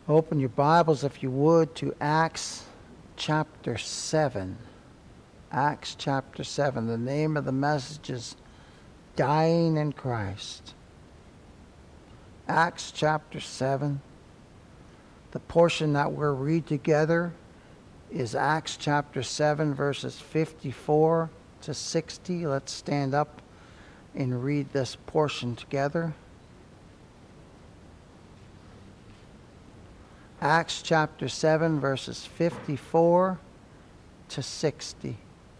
Open your Bibles, if you would, to Acts chapter 7. Acts chapter 7. The name of the message is Dying in Christ. Acts chapter 7. The portion that we'll read together is Acts chapter 7, verses 54 to 60. Let's stand up and read this portion together. Acts chapter 7, verses 54 to 60.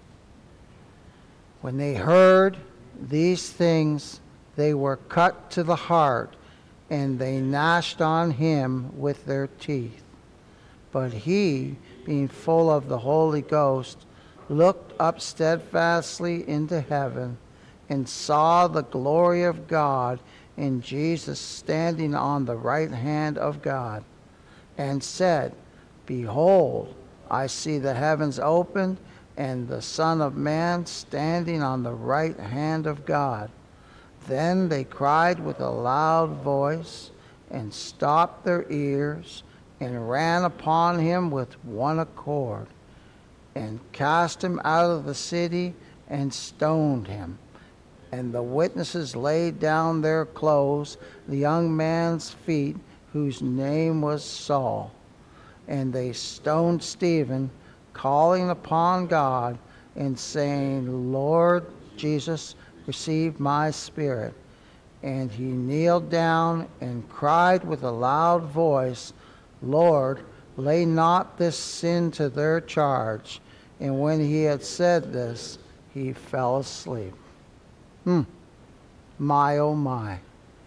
When they heard these things, they were cut to the heart, and they gnashed on him with their teeth. But he, being full of the Holy Ghost, looked up steadfastly into heaven, and saw the glory of God, and Jesus standing on the right hand of God, and said, Behold, I see the heavens opened, and the Son of Man standing on the right hand of God. Then they cried with a loud voice, and stopped their ears, and ran upon him with one accord, and cast him out of the city, and stoned him. And the witnesses laid down their clothes at the young man's feet, whose name was Saul. And they stoned Stephen, calling upon God, and saying, Lord Jesus, receive my spirit. And he kneeled down and cried with a loud voice, Lord, lay not this sin to their charge. And when he had said this, he fell asleep. My, oh my.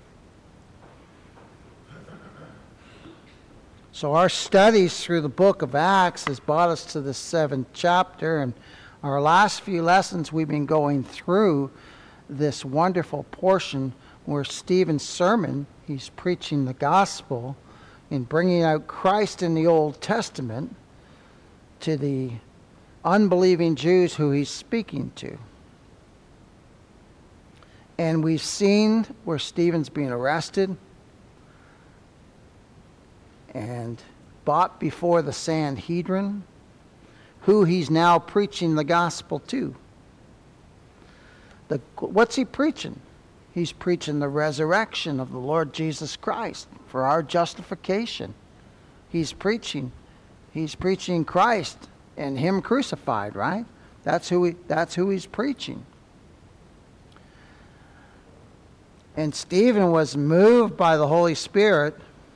So our studies through the book of Acts has brought us to the 7th chapter, and our last few lessons we've been going through this wonderful portion where Stephen's sermon, he's preaching the gospel and bringing out Christ in the Old Testament to the unbelieving Jews who he's speaking to. And we've seen where Stephen's being arrested and brought before the Sanhedrin, who he's now preaching the gospel to. What's he preaching? He's preaching the resurrection of the Lord Jesus Christ for our justification. He's preaching Christ and him crucified, right? That's who he's preaching. And Stephen was moved by the Holy Spirit,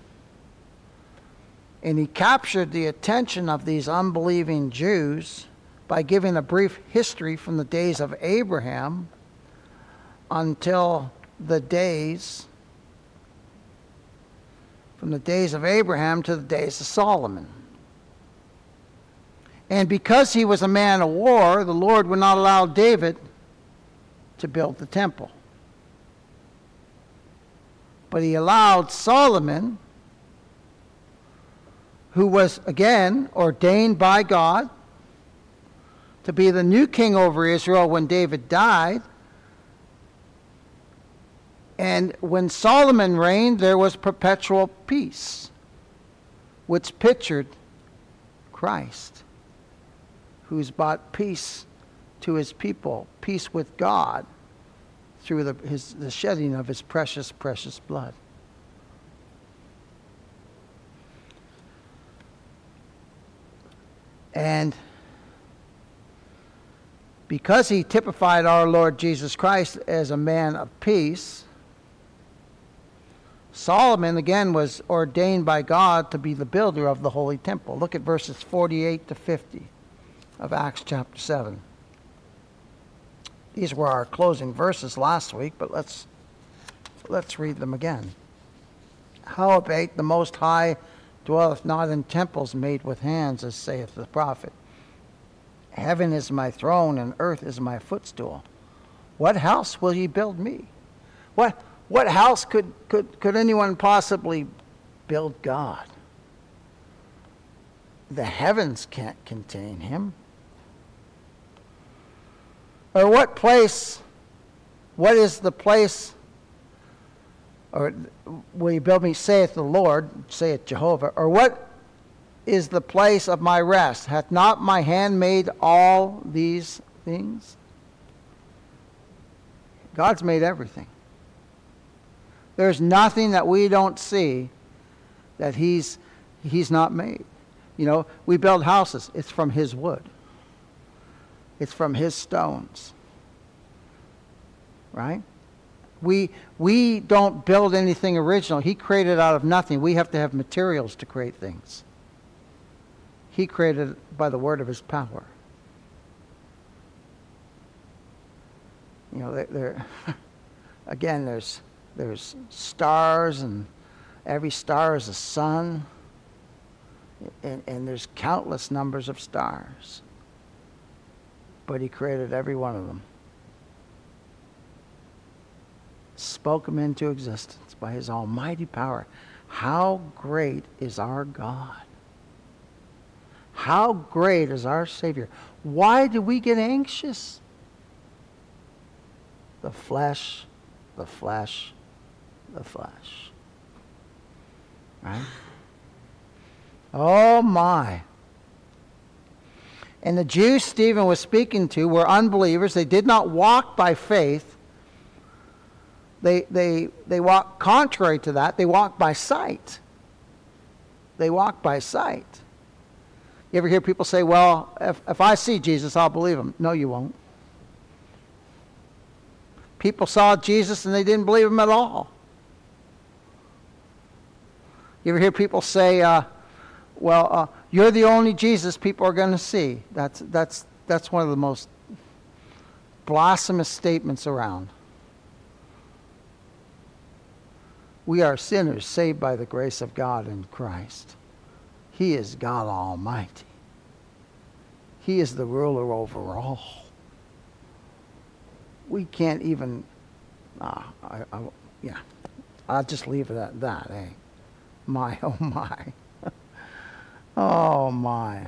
and he captured the attention of these unbelieving Jews by giving a brief history from the days of Abraham until the days, from the days of Abraham to the days of Solomon. And because he was a man of war, the Lord would not allow David to build the temple. But he allowed Solomon, who was, again, ordained by God to be the new king over Israel when David died. And when Solomon reigned, there was perpetual peace, which pictured Christ, who's brought peace to his people, peace with God, through the shedding of his precious, precious blood. And because he typified our Lord Jesus Christ as a man of peace, Solomon, again, was ordained by God to be the builder of the Holy Temple. Look at verses 48 to 50 of Acts chapter 7. These were our closing verses last week, but let's read them again. Howbeit the Most High dwelleth not in temples made with hands, as saith the prophet. Heaven is my throne, and earth is my footstool. What house will ye build me? What house could anyone possibly build God? The heavens can't contain him. Or what is the place Or will you build me, saith the Lord, saith Jehovah, or what is the place of my rest? Hath not my hand made all these things? God's made everything. There's nothing that we don't see that He's not made. You know, we build houses. It's from His wood. It's from His stones. Right? We don't build anything original. He created out of nothing. We have to have materials to create things. He created by the word of His power. You know, again, there's stars, and every star is a sun, and there's countless numbers of stars. But He created every one of them. Spoke them into existence by His almighty power. How great is our God? How great is our Savior? Why do we get anxious? The flesh, the flesh, the flesh. Right? Oh my. And the Jews Stephen was speaking to were unbelievers. They did not walk by faith. They walk contrary to that. They walk by sight. They walk by sight. You ever hear people say, well, if I see Jesus, I'll believe Him. No, you won't. People saw Jesus and they didn't believe Him at all. You ever hear people say, you're the only Jesus people are going to see. That's one of the most blasphemous statements around. We are sinners saved by the grace of God in Christ. He is God Almighty. He is the ruler over all. We can't even, I'll just leave it at that, eh? My, oh my. Oh my.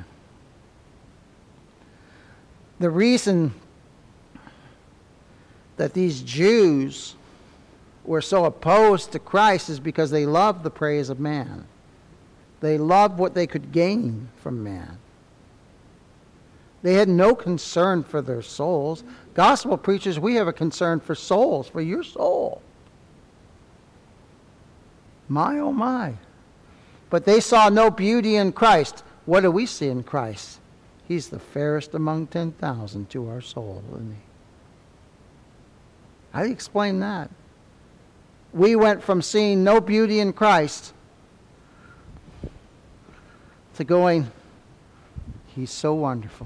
The reason that these Jews were so opposed to Christ is because they loved the praise of man. They loved what they could gain from man. They had no concern for their souls. Gospel preachers, we have a concern for souls, for your soul. My, oh my. But they saw no beauty in Christ. What do we see in Christ? He's the fairest among 10,000 to our soul, isn't He? How do you explain that? We went from seeing no beauty in Christ to going, He's so wonderful.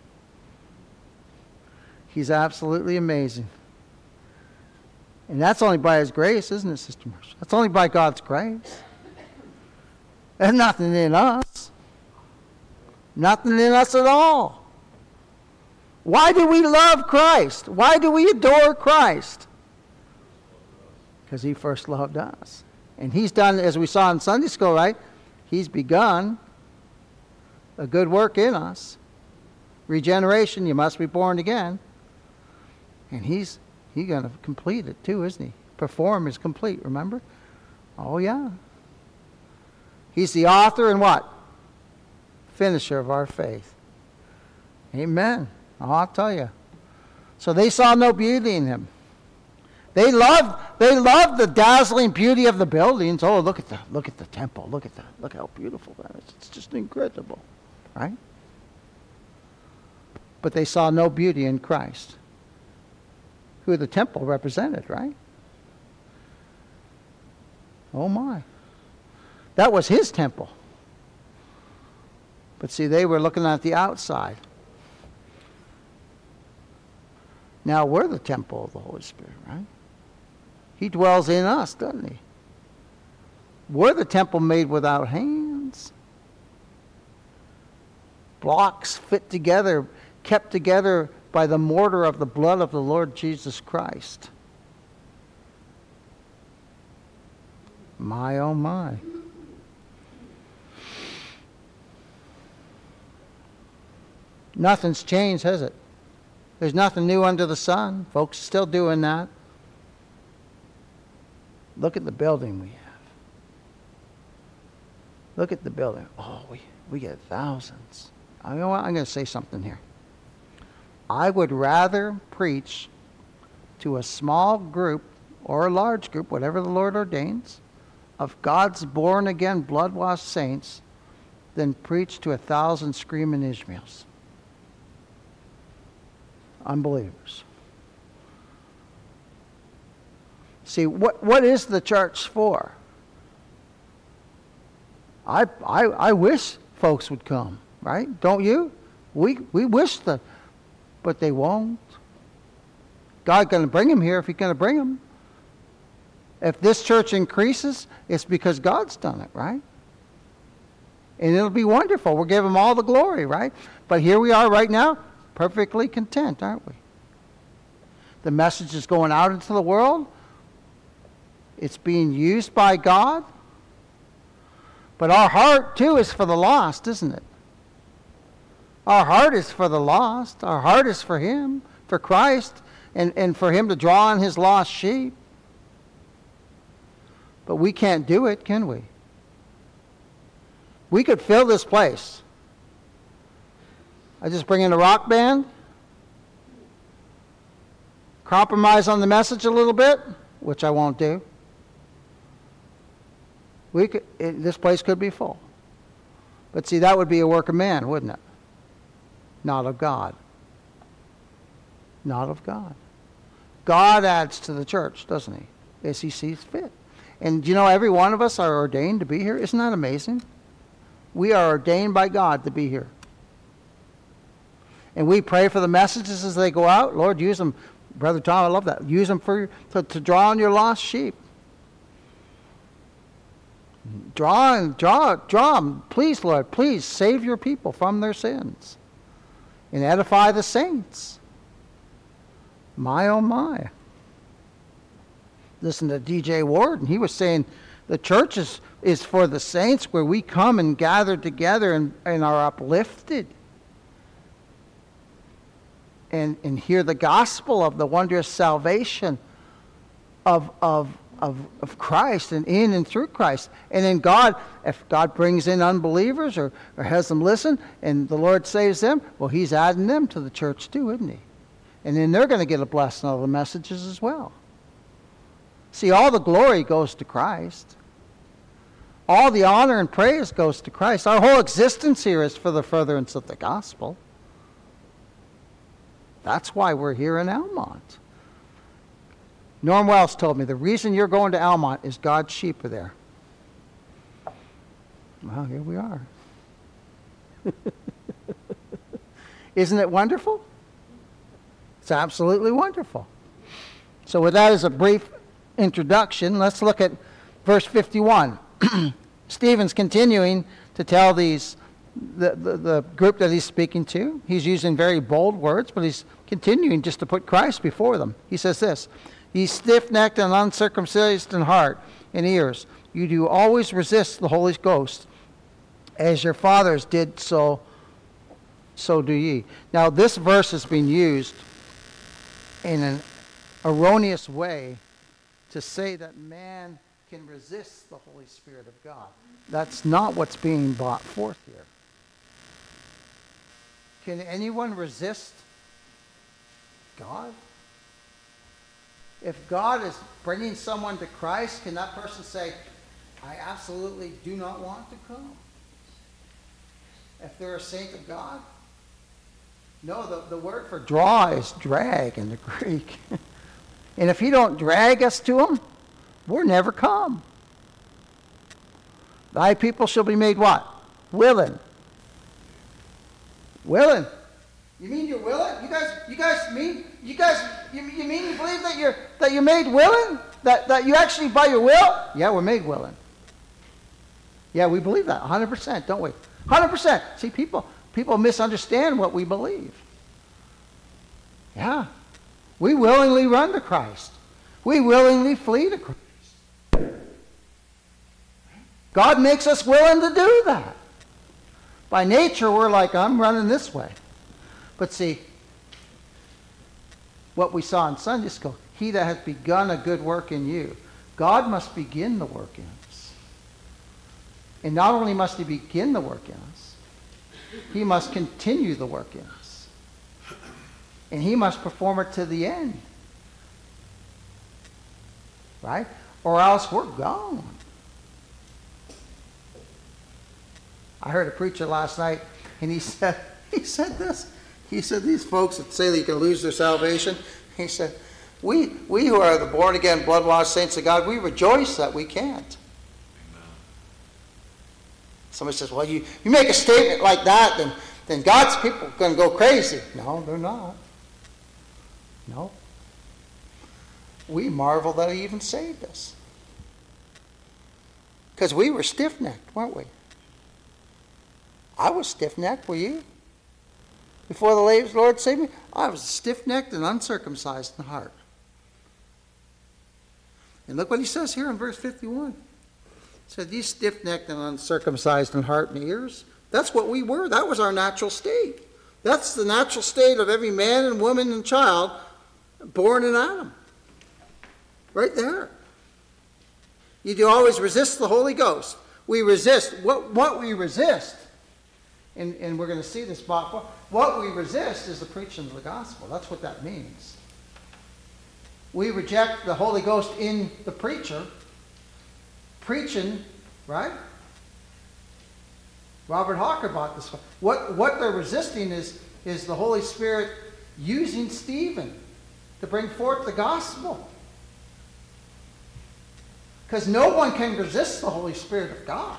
He's absolutely amazing. And that's only by His grace, isn't it, Sister Marcia? That's only by God's grace. There's nothing in us. Nothing in us at all. Why do we love Christ? Why do we adore Christ? Because He first loved us. And He's done, as we saw in Sunday school, right? He's begun a good work in us. Regeneration, you must be born again. And He's going to complete it too, isn't He? Perform is complete, remember? Oh, yeah. He's the author and what? Finisher of our faith. Amen. Oh, I'll tell you. So they saw no beauty in Him. They loved the dazzling beauty of the buildings. Oh, look at the temple. Look at that. Look how beautiful that is. It's just incredible. Right? But they saw no beauty in Christ, who the temple represented, right? Oh my. That was His temple. But see, they were looking at the outside. Now we're the temple of the Holy Spirit, right? He dwells in us, doesn't He? We're the temple made without hands. Blocks fit together, kept together by the mortar of the blood of the Lord Jesus Christ. My, oh my. Nothing's changed, has it? There's nothing new under the sun. Folks are still doing that. Look at the building we have. Look at the building. Oh, we get thousands. You know what? I'm going to say something here. I would rather preach to a small group or a large group, whatever the Lord ordains, of God's born-again, blood-washed saints than preach to 1,000 screaming Ishmaels. Unbelievers. See, what is the church for? I wish folks would come, right? Don't you? We wish that, but they won't. God's going to bring them here if He's going to bring them. If this church increases, it's because God's done it, right? And it'll be wonderful. We'll give Him all the glory, right? But here we are right now, perfectly content, aren't we? The message is going out into the world. It's being used by God. But our heart, too, is for the lost, isn't it? Our heart is for the lost. Our heart is for Him, for Christ, and for Him to draw on His lost sheep. But we can't do it, can we? We could fill this place. I just bring in a rock band, compromise on the message a little bit, which I won't do. This place could be full. But see, that would be a work of man, wouldn't it? Not of God. Not of God. God adds to the church, doesn't He? As He sees fit. And you know, every one of us are ordained to be here. Isn't that amazing? We are ordained by God to be here. And we pray for the messages as they go out. Lord, use them. Brother Tom, I love that. Use them to draw on your lost sheep. Draw them. Please, Lord, please save your people from their sins. And edify the saints. My, oh my. Listen to D.J. Ward, and he was saying the church is for the saints, where we come and gather together and are uplifted. And hear the gospel of the wondrous salvation of Christ, and in and through Christ. And then God, if God brings in unbelievers or has them listen and the Lord saves them, well, He's adding them to the church too, isn't He? And then they're going to get a blessing of the messages as well. See, all the glory goes to Christ. All the honor and praise goes to Christ. Our whole existence here is for the furtherance of the gospel. That's why we're here in Almont. Norm Wells told me the reason you're going to Almont is God's sheep are there. Well, here we are. Isn't it wonderful? It's absolutely wonderful. So with that as a brief introduction, let's look at verse 51. Stephen's continuing to tell the group that he's speaking to. He's using very bold words, but he's continuing just to put Christ before them. He says this: "Ye stiff-necked and uncircumcised in heart and ears, you do always resist the Holy Ghost, as your fathers did, so do ye." Now, this verse has been used in an erroneous way to say that man can resist the Holy Spirit of God. That's not what's being brought forth here. Can anyone resist God? If God is bringing someone to Christ, can that person say, I absolutely do not want to come? If they're a saint of God? No, the word for draw is drag in the Greek. And if He don't drag us to Him, we'll never come. Thy people shall be made what? Willing. Willing. You mean you're willing? You mean you believe that you're made willing? That you actually by your will? Yeah, we're made willing. Yeah, we believe that 100%, don't we? 100%. See, people misunderstand what we believe. Yeah. We willingly run to Christ. We willingly flee to Christ. God makes us willing to do that. By nature, we're like, I'm running this way. But see, what we saw in Sunday school, He that hath begun a good work in you. God must begin the work in us. And not only must he begin the work in us, he must continue the work in us. And he must perform it to the end. Right? Or else we're gone. I heard a preacher last night, and he said this. He said, these folks that say that you can lose their salvation, he said, we who are the born-again, blood-washed saints of God, we rejoice that we can't. Amen. Somebody says, well, you make a statement like that, then God's people are going to go crazy. No, they're not. No. We marvel that he even saved us. Because we were stiff-necked, weren't we? I was stiff-necked, were you? Before the Lord saved me, I was stiff-necked and uncircumcised in heart. And look what he says here in verse 51. He said, these stiff-necked and uncircumcised in heart and ears, that's what we were. That was our natural state. That's the natural state of every man and woman and child born in Adam. Right there. You do always resist the Holy Ghost. We resist. What we resist, and we're going to see this, what we resist is the preaching of the gospel. That's what that means. We reject the Holy Ghost in the preacher. Preaching, right? Robert Hawker brought this. What they're resisting is the Holy Spirit using Stephen to bring forth the gospel. Because no one can resist the Holy Spirit of God.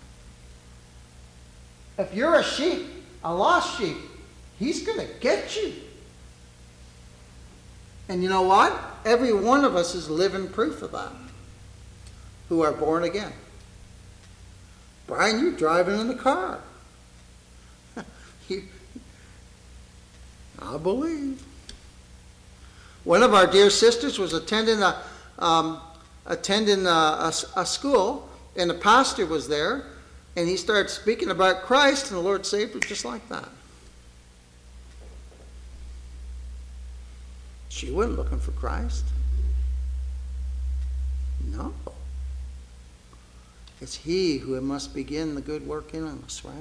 If you're a sheep, a lost sheep, he's going to get you. And you know what? Every one of us is living proof of that, who are born again. Brian, you're driving in the car. I believe. One of our dear sisters was attending a school, and the pastor was there, and he started speaking about Christ, and the Lord saved her just like that. She wasn't looking for Christ. No. It's he who must begin the good work in us, right?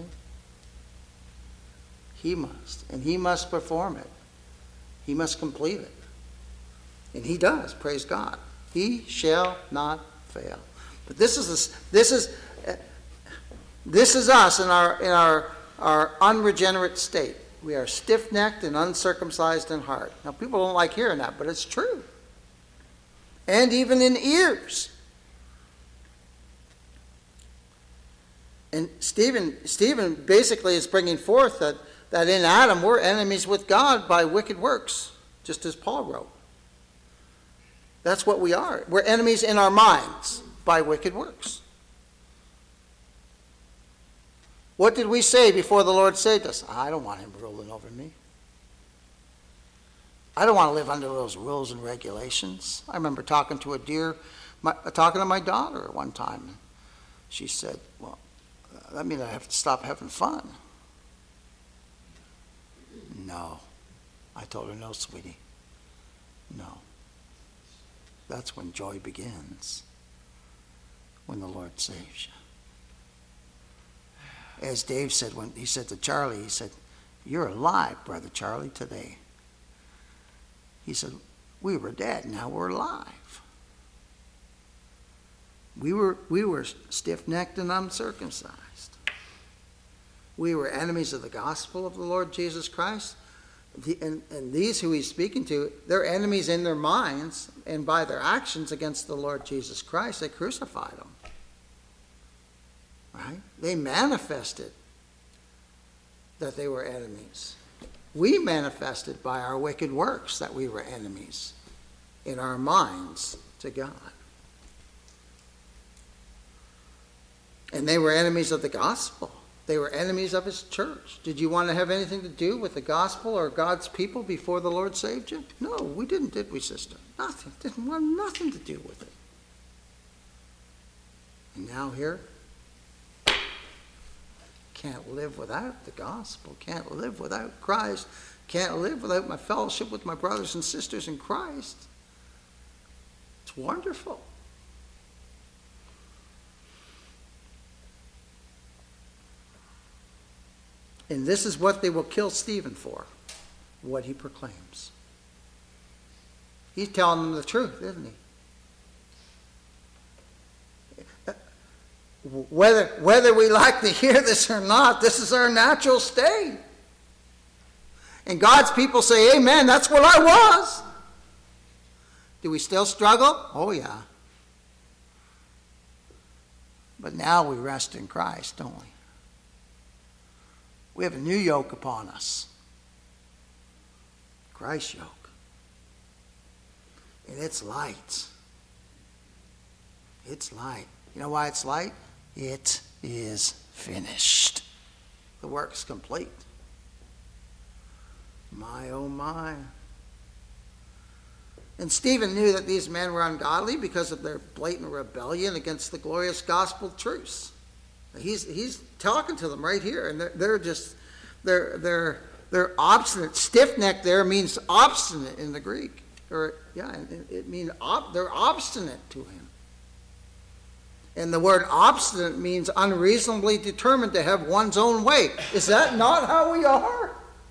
He must. And he must perform it. He must complete it. And he does, praise God. He shall not fail. But this is us in our unregenerate state. We are stiff-necked and uncircumcised in heart. Now, people don't like hearing that, but it's true. And even in ears. And Stephen basically is bringing forth that in Adam we're enemies with God by wicked works, just as Paul wrote. That's what we are. We're enemies in our minds by wicked works. What did we say before the Lord saved us? I don't want him ruling over me. I don't want to live under those rules and regulations. I remember talking to my daughter at one time. She said, well, that means I have to stop having fun. No. I told her, no, sweetie. No. That's when joy begins. When the Lord saves you. As Dave said, when he said to Charlie, he said, you're alive, Brother Charlie, today. He said, we were dead, now we're alive. We were stiff-necked and uncircumcised. We were enemies of the gospel of the Lord Jesus Christ. And these who he's speaking to, they're enemies in their minds and by their actions against the Lord Jesus Christ. They crucified him. Right? They manifested that they were enemies. We manifested by our wicked works that we were enemies in our minds to God. And they were enemies of the gospel. They were enemies of his church. Did you want to have anything to do with the gospel or God's people before the Lord saved you? No, we didn't, did we, sister? Nothing. Didn't want nothing to do with it. And now here, can't live without the gospel. Can't live without Christ. Can't live without my fellowship with my brothers and sisters in Christ. It's wonderful. And this is what they will kill Stephen for, what he proclaims. He's telling them the truth, isn't he? Whether we like to hear this or not, this is our natural state. And God's people say, amen, that's what I was. Do we still struggle? Oh, yeah. But now we rest in Christ, don't we? We have a new yoke upon us. Christ's yoke. And it's light. It's light. You know why it's light? It is finished. The work's complete. My, oh my. And Stephen knew that these men were ungodly because of their blatant rebellion against the glorious gospel truths. He's talking to them right here, and they're obstinate. Stiff-necked there means obstinate in the Greek. It means they're obstinate to him. And the word obstinate means unreasonably determined to have one's own way. Is that not how we are?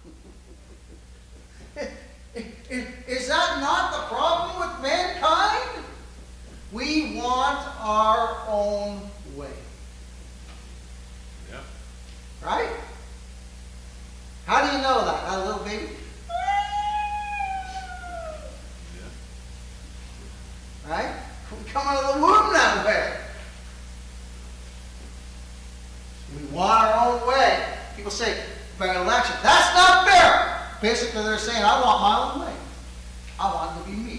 Is that not the problem with mankind? We want our own way. Yeah. Right? How do you know that? That little baby? Yeah. Right? We come out of the womb that way. We want our own way. People say, by election, that's not fair. Basically, they're saying, I want my own way. I want it to be me.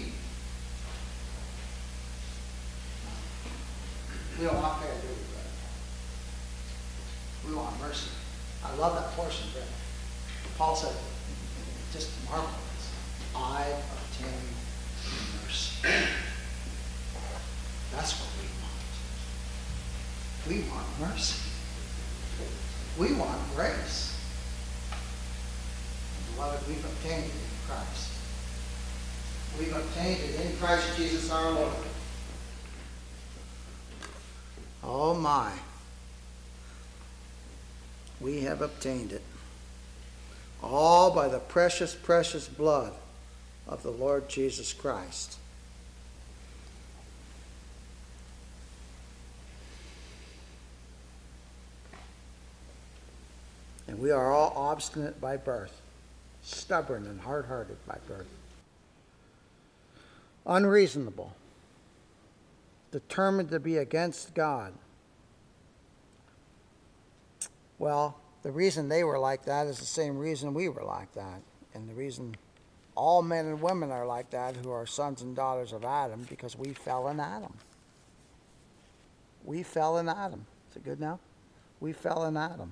We don't want fair, do we? We want mercy. I love that portion there. Paul said, just marvelous. I obtain mercy. That's what we want. We want mercy. We want grace. And beloved, we've obtained it in Christ. We've obtained it in Christ Jesus our Lord. Oh my. We have obtained it. All by the precious, precious blood of the Lord Jesus Christ. And we are all obstinate by birth, stubborn and hard-hearted by birth, unreasonable, determined to be against God. Well, the reason they were like that is the same reason we were like that. And the reason all men and women are like that who are sons and daughters of Adam, because we fell in Adam. We fell in Adam. Is it good now? We fell in Adam.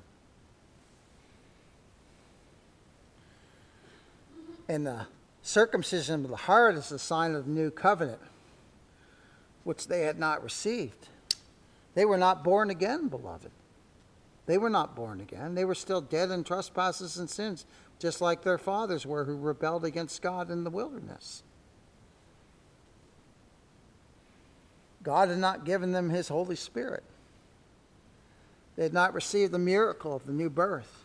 And the circumcision of the heart is the sign of the new covenant, which they had not received. They were not born again, beloved. They were not born again. They were still dead in trespasses and sins, just like their fathers were who rebelled against God in the wilderness. God had not given them his Holy Spirit. They had not received the miracle of the new birth.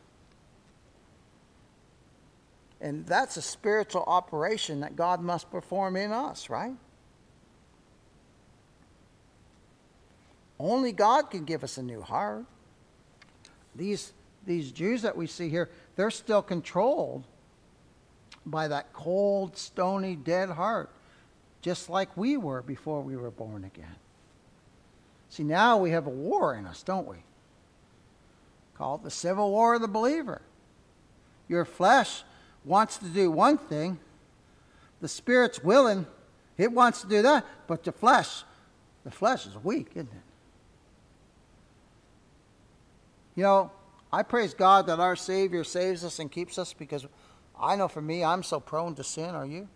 And that's a spiritual operation that God must perform in us, right? Only God can give us a new heart. These Jews that we see here, they're still controlled by that cold, stony, dead heart, just like we were before we were born again. See, now we have a war in us, don't we? Call it the civil war of the believer. Your flesh wants to do one thing. The Spirit's willing. It wants to do that. But the flesh is weak, isn't it? You know, I praise God that our Savior saves us and keeps us, because I know for me, I'm so prone to sin. Are you?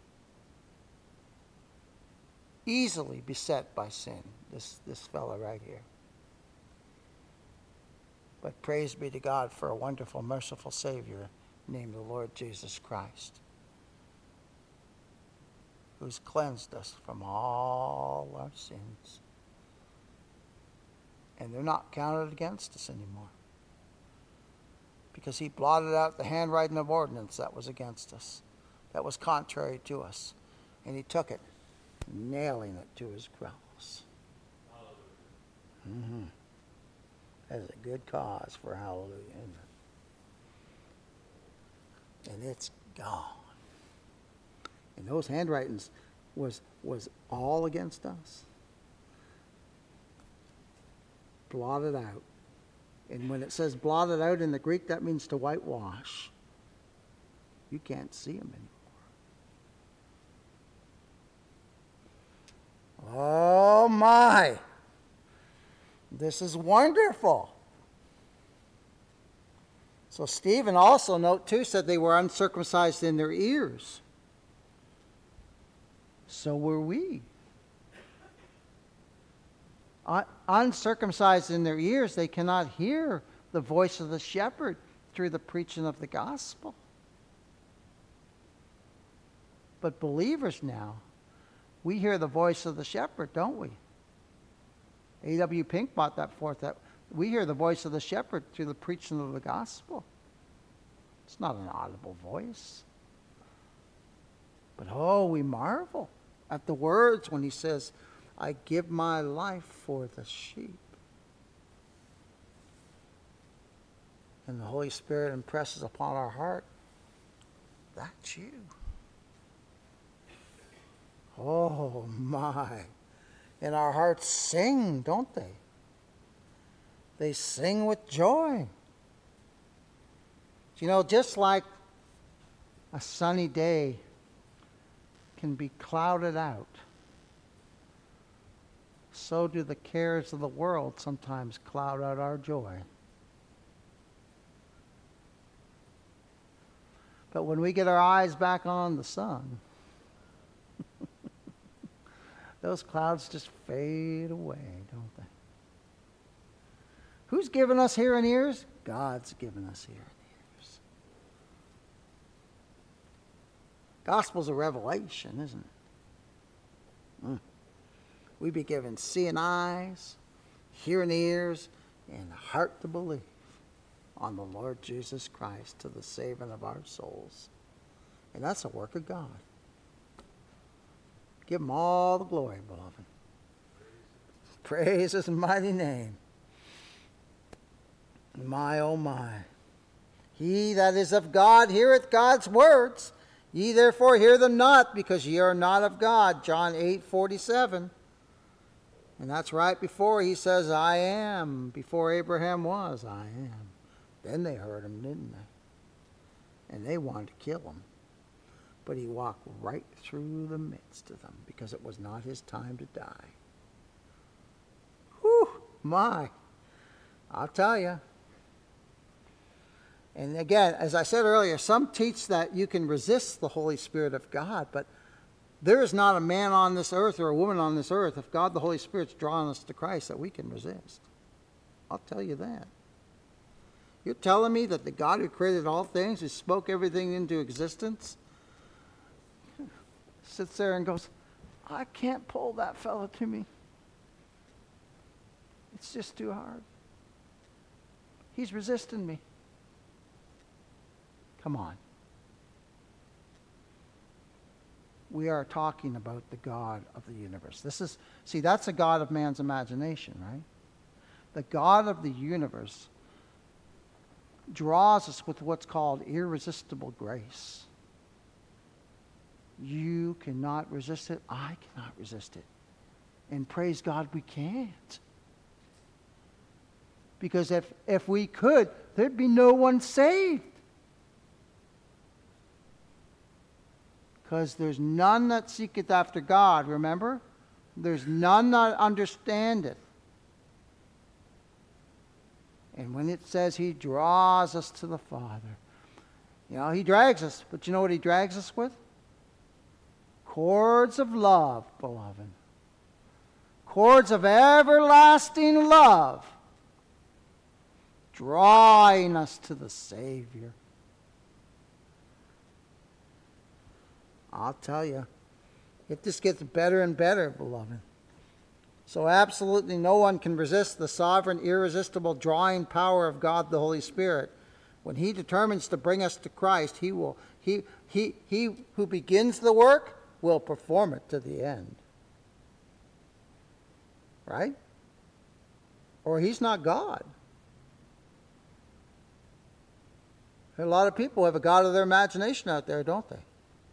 Easily beset by sin, this fella right here. But praise be to God for a wonderful, merciful Savior named the Lord Jesus Christ, who's cleansed us from all our sins. And they're not counted against us anymore. because he blotted out the handwriting of ordinance that was against us, that was contrary to us. And he took it, nailing it to his cross. Mm-hmm. That is a good cause for hallelujah, isn't it? And it's gone. And those handwritings was all against us. Blotted out. And when it says blotted out in the Greek, that means to whitewash. You can't see them anymore. Oh my! This is wonderful. So Stephen also, note too, said they were uncircumcised in their ears. So were we. Uncircumcised in their ears, they cannot hear the voice of the shepherd through the preaching of the gospel. But believers now, we hear the voice of the shepherd, don't we? A.W. Pink brought that forth, that we hear the voice of the shepherd through the preaching of the gospel. It's not an audible voice. But oh, we marvel at the words when he says, I give my life for the sheep. And the Holy Spirit impresses upon our heart, that's you. Oh my. And our hearts sing, don't they? They sing with joy. You know, just like a sunny day can be clouded out, so do the cares of the world sometimes cloud out our joy. But when we get our eyes back on the sun, those clouds just fade away, don't they? Who's given us hearing ears? God's given us hearing ears. Gospel's a revelation, isn't it? We be given seeing eyes, hearing ears, and a heart to believe on the Lord Jesus Christ to the saving of our souls. And that's a work of God. Give him all the glory, beloved. Praise his mighty name. My, oh my. He that is of God heareth God's words. Ye therefore hear them not, because ye are not of God. John 8:47. And that's right before he says, I am. Before Abraham was, I am. Then they heard him, didn't they? And they wanted to kill him. But he walked right through the midst of them because it was not his time to die. Whew, my. I'll tell you. And again, as I said earlier, some teach that you can resist the Holy Spirit of God, but there is not a man on this earth or a woman on this earth, if God the Holy Spirit's drawing us to Christ, that we can resist. I'll tell you that. You're telling me that the God who created all things, who spoke everything into existence, sits there and goes, I can't pull that fellow to me. It's just too hard. He's resisting me. Come on. We are talking about the God of the universe. That's a God of man's imagination, right? The God of the universe draws us with what's called irresistible grace. You cannot resist it. I cannot resist it. And praise God we can't. Because if we could, there'd be no one saved. Because there's none that seeketh after God, remember? There's none that understandeth. And when it says he draws us to the Father, he drags us. But you know what he drags us with? Cords of love, beloved. Cords of everlasting love. Drawing us to the Savior. I'll tell you, it just gets better and better, beloved. So absolutely no one can resist the sovereign, irresistible drawing power of God the Holy Spirit. When he determines to bring us to Christ, he who begins the work will perform it to the end. Right? Or he's not God. A lot of people have a God of their imagination out there, don't they?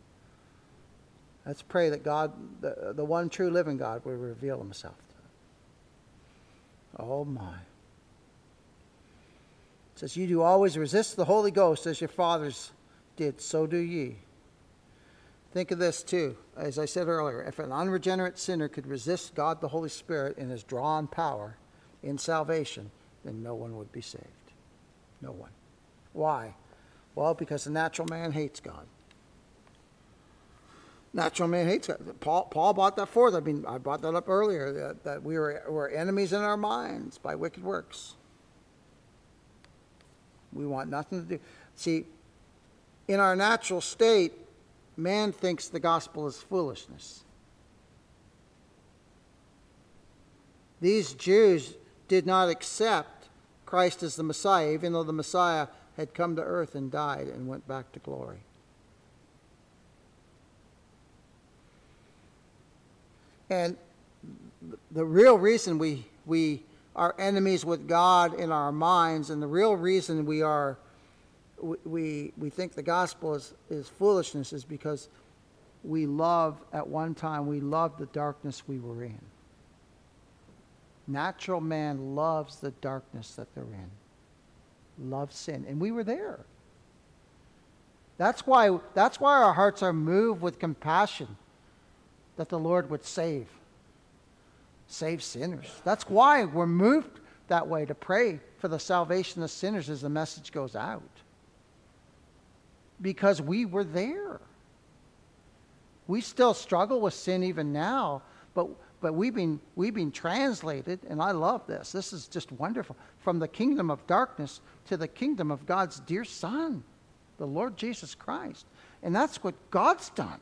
Let's pray that God, the one true living God, will reveal himself to them. Oh my. It says, you do always resist the Holy Ghost as your fathers did, so do ye. Think of this too. As I said earlier, if an unregenerate sinner could resist God the Holy Spirit in his drawn power in salvation, then no one would be saved. No one. Why? Well, because the natural man hates God. Natural man hates God. Paul brought that forth. I mean, I brought that up earlier, that we were enemies in our minds by wicked works. We want nothing to do. See, in our natural state, man thinks the gospel is foolishness. These Jews did not accept Christ as the Messiah, even though the Messiah had come to earth and died and went back to glory. And the real reason we are enemies with God in our minds, and the real reason we think the gospel is foolishness, is because at one time we loved the darkness we were in. Natural man loves the darkness that they're in. Loves sin. And we were there. That's why our hearts are moved with compassion that the Lord would save sinners. That's why we're moved that way, to pray for the salvation of sinners as the message goes out. Because we were there. We still struggle with sin even now, but we've been translated, and I love this. This is just wonderful. From the kingdom of darkness to the kingdom of God's dear Son, the Lord Jesus Christ. And that's what God's done.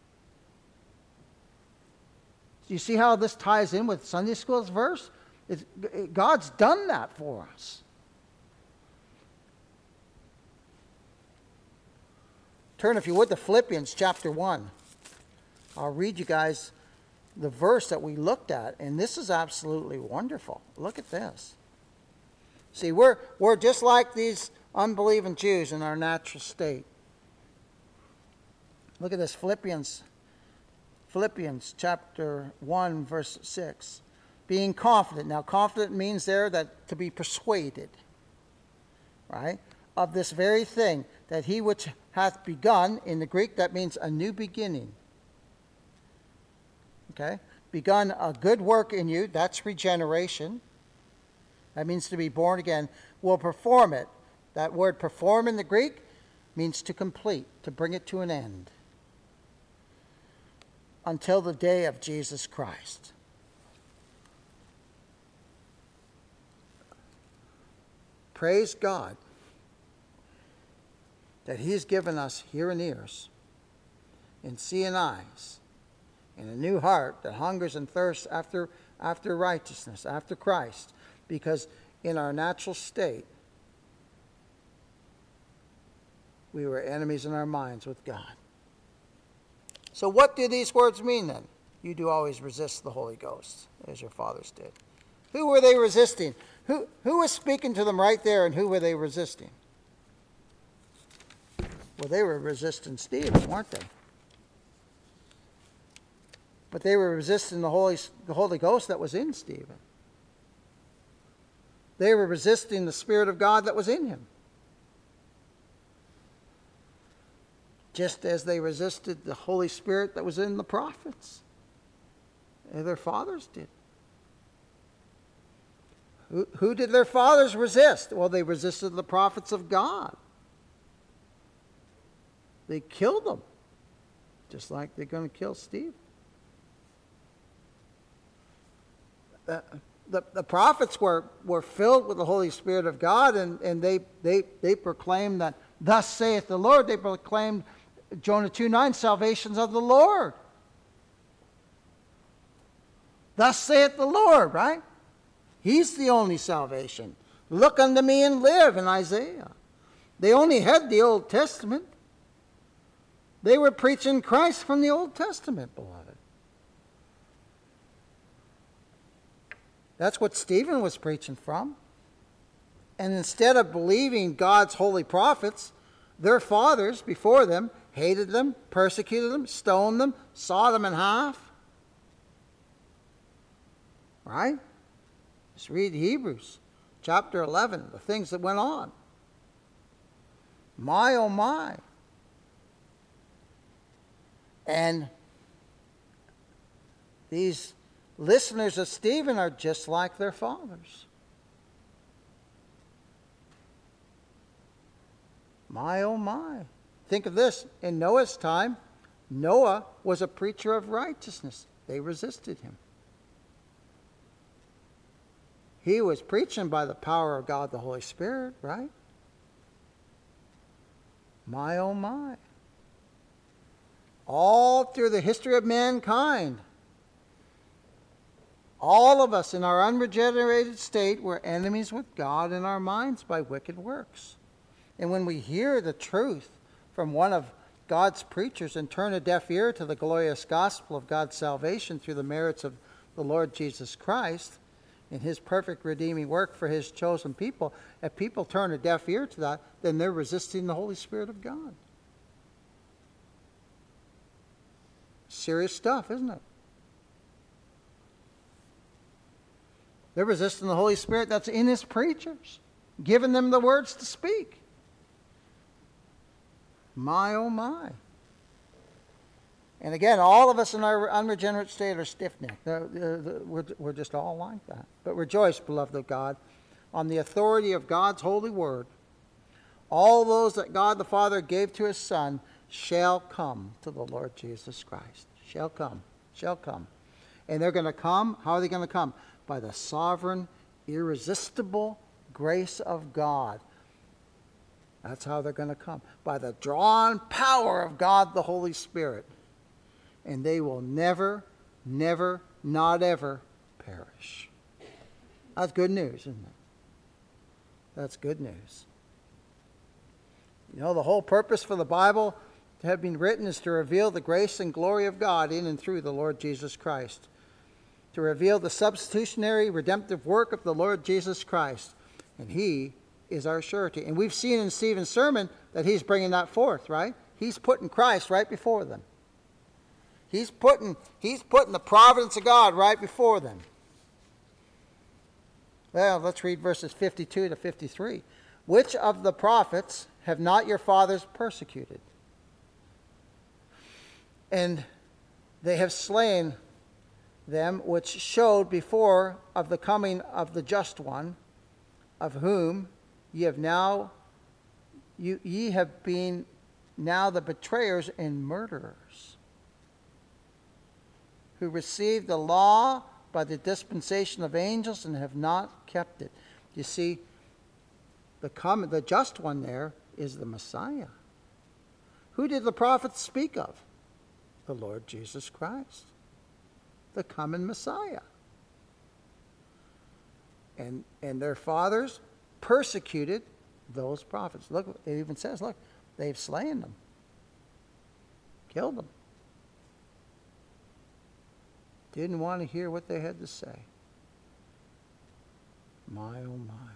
Do you see how this ties in with Sunday school's verse? God's done that for us. Turn, if you would, to Philippians chapter 1. I'll read you guys the verse that we looked at, and this is absolutely wonderful. Look at this. See, we're just like these unbelieving Jews in our natural state. Look at this, Philippians chapter 1, verse 6. Being confident. Now, confident means there that to be persuaded, right? Of this very thing, that he which hath begun, in the Greek that means a new beginning. Okay? Begun a good work in you, that's regeneration. That means to be born again. Will perform it. That word perform in the Greek means to complete, to bring it to an end. Until the day of Jesus Christ. Praise God that he has given us hearing ears and seeing eyes and a new heart that hungers and thirsts after righteousness, after Christ, because in our natural state we were enemies in our minds with God. So what do these words mean then? You do always resist the Holy Ghost, as your fathers did. Who were they resisting? Who was speaking to them right there, and who were they resisting? Well, they were resisting Stephen, weren't they? But they were resisting the Holy Ghost that was in Stephen. They were resisting the Spirit of God that was in him. Just as they resisted the Holy Spirit that was in the prophets. And their fathers did. Who did their fathers resist? Well, they resisted the prophets of God. They killed them. Just like they're going to kill Stephen. The prophets were filled with the Holy Spirit of God, and they proclaimed that, thus saith the Lord. They proclaimed Jonah 2:9, salvations of the Lord. Thus saith the Lord, right? He's the only salvation. Look unto me and live in Isaiah. They only had the Old Testament. They were preaching Christ from the Old Testament, beloved. That's what Stephen was preaching from. And instead of believing God's holy prophets, their fathers before them hated them, persecuted them, stoned them, sawed them in half. Right? Just read Hebrews chapter 11, the things that went on. My, oh my. And these listeners of Stephen are just like their fathers. My, oh my. Think of this. In Noah's time, Noah was a preacher of righteousness. They resisted him. He was preaching by the power of God, the Holy Spirit, right? My, oh my. All through the history of mankind, all of us in our unregenerated state were enemies with God in our minds by wicked works. And when we hear the truth from one of God's preachers and turn a deaf ear to the glorious gospel of God's salvation through the merits of the Lord Jesus Christ and his perfect redeeming work for his chosen people, if people turn a deaf ear to that, then they're resisting the Holy Spirit of God. Serious stuff, isn't it? They're resisting the Holy Spirit that's in his preachers, giving them the words to speak. My, oh my. And again, all of us in our unregenerate state are stiff-necked. We're just all like that. But rejoice, beloved of God, on the authority of God's holy word. All those that God the Father gave to his Son shall come to the Lord Jesus Christ. Shall come. Shall come. And they're going to come. How are they going to come? By the sovereign, irresistible grace of God. That's how they're going to come. By the drawn power of God the Holy Spirit. And they will never, never, not ever perish. That's good news, isn't it? That's good news. You know, the whole purpose for the Bible to have been written is to reveal the grace and glory of God in and through the Lord Jesus Christ. To reveal the substitutionary redemptive work of the Lord Jesus Christ. And he is our surety. And we've seen in Stephen's sermon that he's bringing that forth, right? He's putting Christ right before them. He's putting the providence of God right before them. Well, let's read verses 52 to 53. Which of the prophets have not your fathers persecuted? And they have slain them which showed before of the coming of the just one, of whom ye have been now the betrayers and murderers, who received the law by the dispensation of angels and have not kept it. You see, the just one there is the Messiah. Who did the prophets speak of? The Lord Jesus Christ, the coming Messiah. And their fathers persecuted those prophets. Look, it even says, look, they've slain them, killed them. Didn't want to hear what they had to say. My, oh my.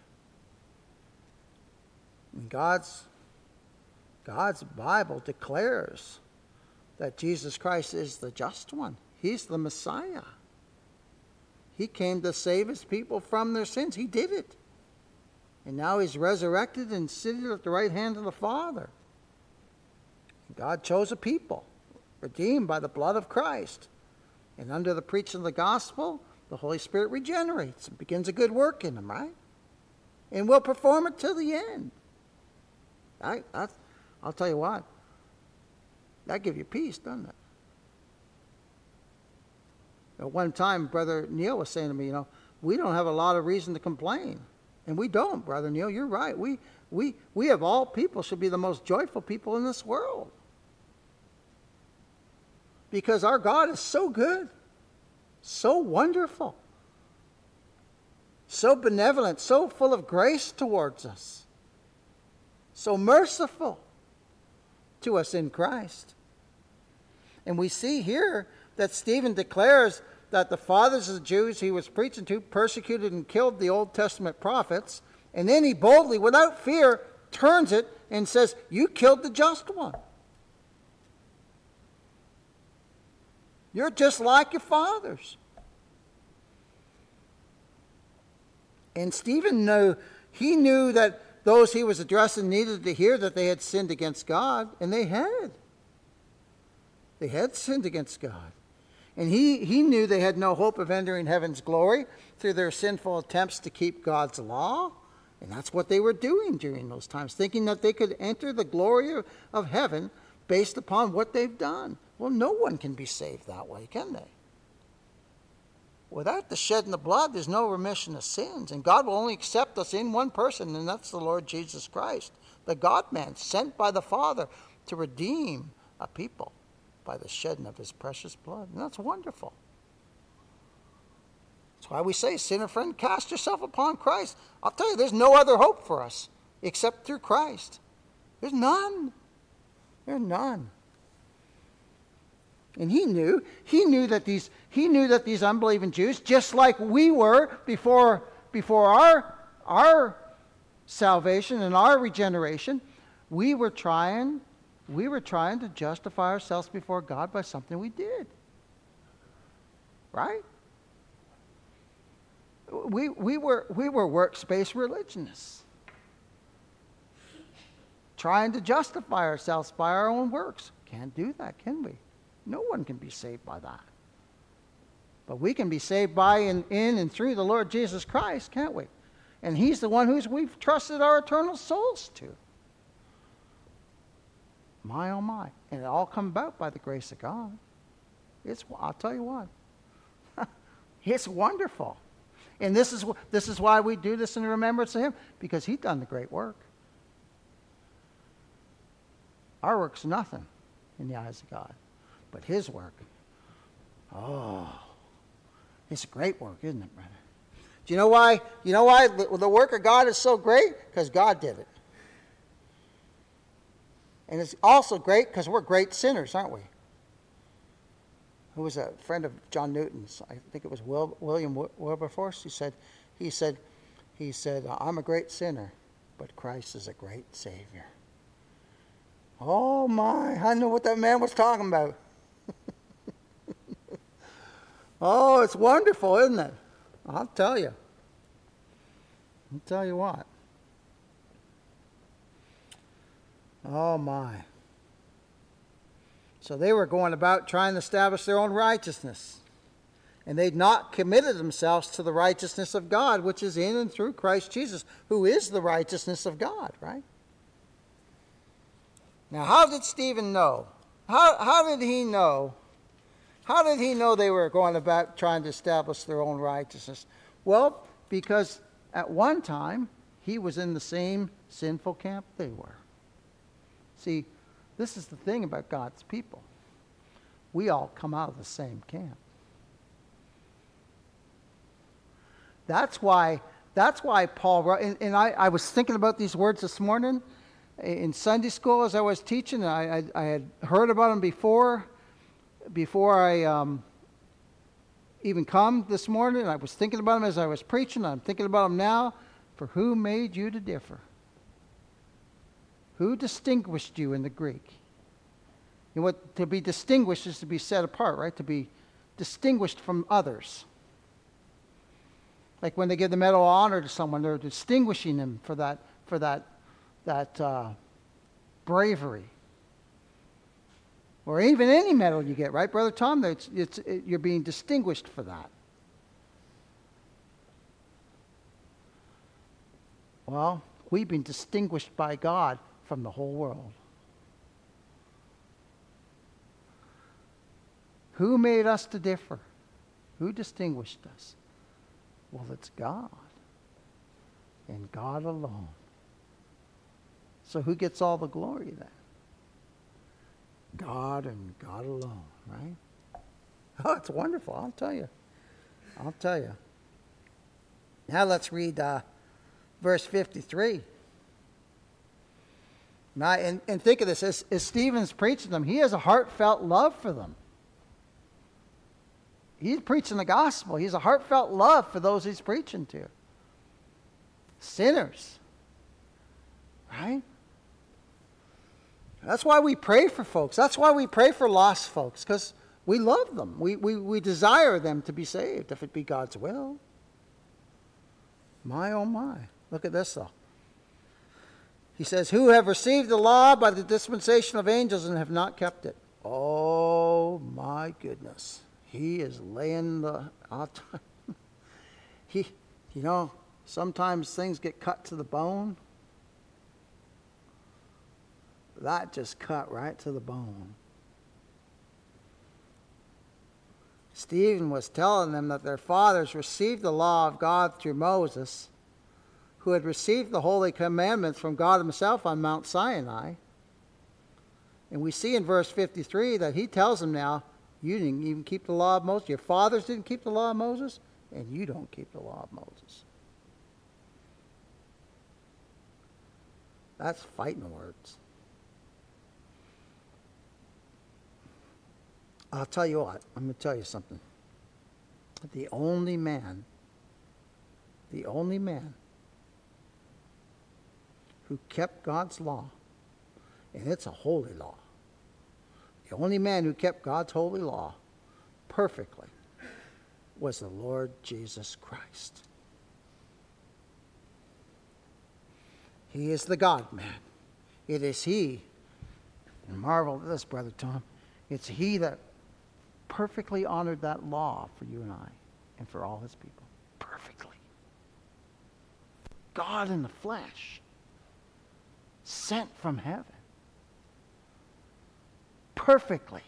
And God's Bible declares that Jesus Christ is the just one. He's the Messiah. He came to save his people from their sins. He did it. And now he's resurrected and seated at the right hand of the Father. God chose a people, redeemed by the blood of Christ. And under the preaching of the gospel, the Holy Spirit regenerates and begins a good work in them, right? And will perform it till the end. I'll tell you what, that gives you peace, doesn't it? At one time, Brother Neil was saying to me, we don't have a lot of reason to complain. And we don't, Brother Neil, you're right. We of all people should be the most joyful people in this world. Because our God is so good, so wonderful, so benevolent, so full of grace towards us, so merciful to us in Christ. And we see here that Stephen declares that the fathers of the Jews he was preaching to persecuted and killed the Old Testament prophets. And then he boldly, without fear, turns it and says, you killed the just one. You're just like your fathers. And Stephen knew that those he was addressing needed to hear that they had sinned against God, and they had. They had sinned against God. And he knew they had no hope of entering heaven's glory through their sinful attempts to keep God's law. And that's what they were doing during those times, thinking that they could enter the glory of heaven based upon what they've done. Well, no one can be saved that way, can they? Without the shedding of blood, there's no remission of sins. And God will only accept us in one person, and that's the Lord Jesus Christ, the God-man, sent by the Father to redeem a people by the shedding of his precious blood. And that's wonderful. That's why we say, sinner friend, cast yourself upon Christ. I'll tell you, there's no other hope for us except through Christ. There's none. There's none. And he knew that these unbelieving Jews, just like we were before our salvation and our regeneration, we were trying to justify ourselves before God by something we did. Right? We were works-based religionists, trying to justify ourselves by our own works. Can't do that, can we? No one can be saved by that. But we can be saved by in and through the Lord Jesus Christ, can't we? And he's the one we've trusted our eternal souls to. My, oh my. And it all come about by the grace of God. I'll tell you what. It's wonderful. And this is why we do this in remembrance of him, because he's done the great work. Our work's nothing in the eyes of God. But his work, it's a great work, isn't it, brother? Do you know why? You know why the work of God is so great? Because God did it. And it's also great because we're great sinners, aren't we? Who was a friend of John Newton's? I think it was William Wilberforce. He said, I'm a great sinner, but Christ is a great Savior. Oh my, I know what that man was talking about. Oh, it's wonderful, isn't it? I'll tell you. I'll tell you what. Oh my. So they were going about trying to establish their own righteousness. And they'd not committed themselves to the righteousness of God, which is in and through Christ Jesus, who is the righteousness of God, right? Now, how did Stephen know? How did he know? How did he know they were going about trying to establish their own righteousness? Well, because at one time, he was in the same sinful camp they were. See, this is the thing about God's people. We all come out of the same camp. That's why Paul wrote, and I was thinking about these words this morning in Sunday school as I was teaching. I had heard about them before I even come this morning. I was thinking about them as I was preaching. I'm thinking about them now. For who made you to differ? Who distinguished you in the Greek? You know what? To be distinguished is to be set apart, right? To be distinguished from others. Like when they give the Medal of Honor to someone, they're distinguishing them for that bravery. Or even any medal you get, right, Brother Tom? You're being distinguished for that. Well, we've been distinguished by God from the whole world. Who made us to differ? Who distinguished us? Well, it's God. And God alone. So who gets all the glory then? God and God alone, right? Oh, it's wonderful, I'll tell you. I'll tell you. Now let's read verse 53. And think of this, as Stephen's preaching them, he has a heartfelt love for them. He's preaching the gospel. He has a heartfelt love for those he's preaching to. Sinners. Right? That's why we pray for folks. That's why we pray for lost folks, because we love them. We desire them to be saved, if it be God's will. My, oh my. Look at this, though. He says, who have received the law by the dispensation of angels and have not kept it. Oh, my goodness. He is laying the... sometimes things get cut to the bone. That just cut right to the bone. Stephen was telling them that their fathers received the law of God through Moses, who had received the holy commandments from God himself on Mount Sinai. And we see in verse 53 that he tells them now, you didn't even keep the law of Moses. Your fathers didn't keep the law of Moses, and you don't keep the law of Moses. That's fighting words. I'll tell you what, I'm going to tell you something. The only man who kept God's law, and it's a holy law, the only man who kept God's holy law perfectly was the Lord Jesus Christ. He is the God-man. It is he, and marvel at this, Brother Tom, it's he that perfectly honored that law for you and I and for all his people. Perfectly. God in the flesh, sent from heaven. Perfectly.